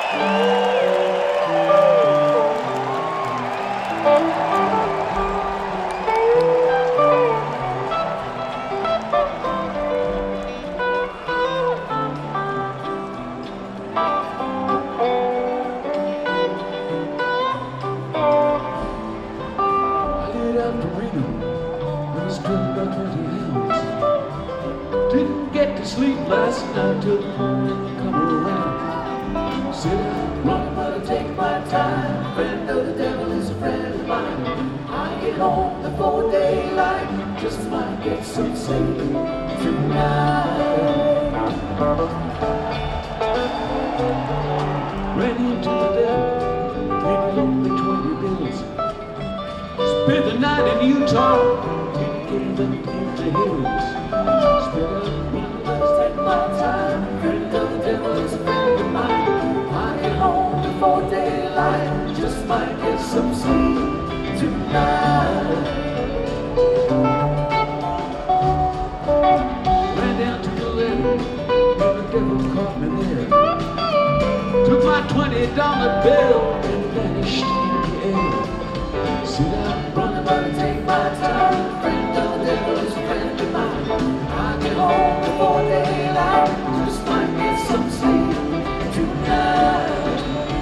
Didn't get to sleep last night till the morning come around. Sit down, run, but I take my time. Friend of the devil is a friend of mine. I get home before daylight, just might get some sleep tonight. Ran into the devil, paid lonely 20 bills. Spent the night in Utah, he gave them into hills. Spent a month, let's take my time. Friend of the devil is a friend of mine. I get home before daylight, just might get some sleep tonight. Ran down to the levee, and the devil caught me there. Took my $20 bill and vanished in the air. Sit down, run, but I take my time. Friend of the devil is a friend of mine. I get home before daylight, just might get some sleep tonight.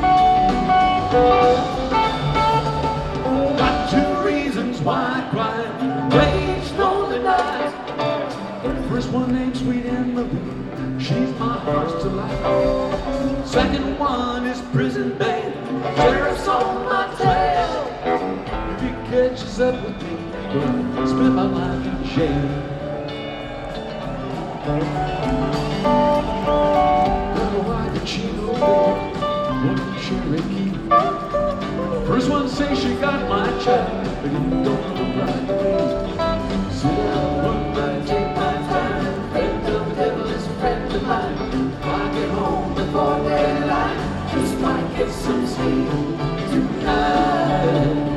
Got two reasons why I cry, wage lonely night. The first one named Sweet Anne Marie, she's my heart's delight. Second one is prison band, sheriff's on my trail. If he catches up with me, well, I spend my life in jail. Got a wife and she no baby, one in Cherokee. First one say she got my child, but it don't look right to me. Sit down, run, but take my time. Friend of the devil is a friend of mine. I get home before daylight, just might get some sleep tonight.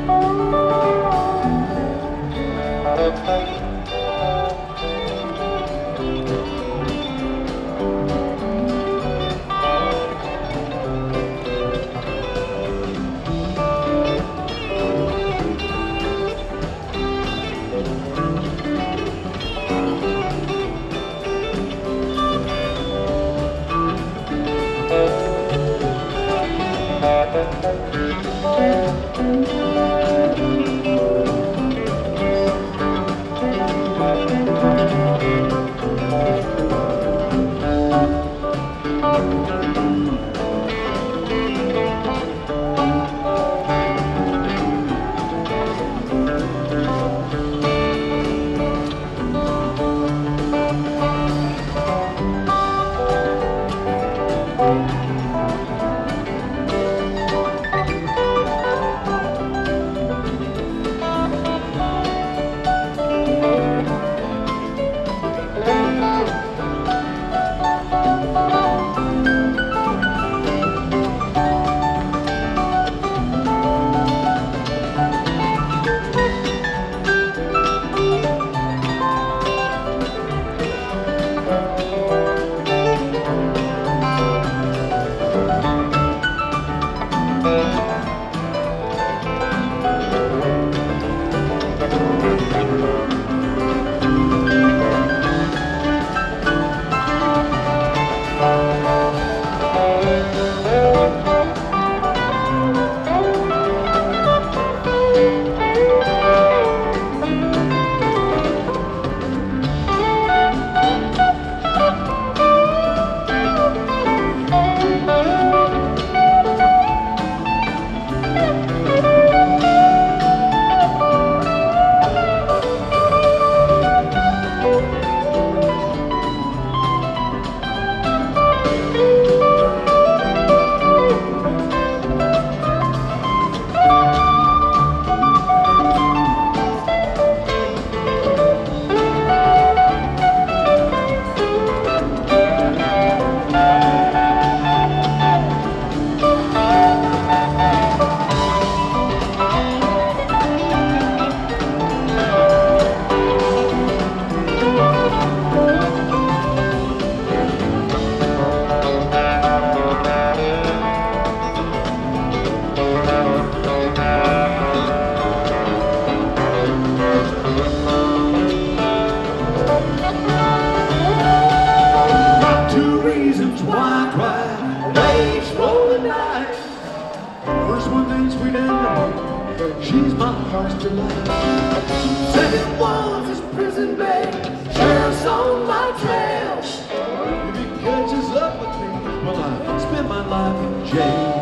I cry, waves rolling night. First one named Sweet Anne, she's my heart's delight. Second one's this prison bed, sheriff's on my trail. If he catches up with me, well, I spend my life in jail.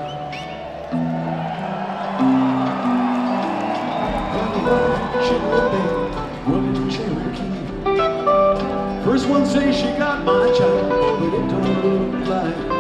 Running Cherokee. First one say she got my child, but it don't look like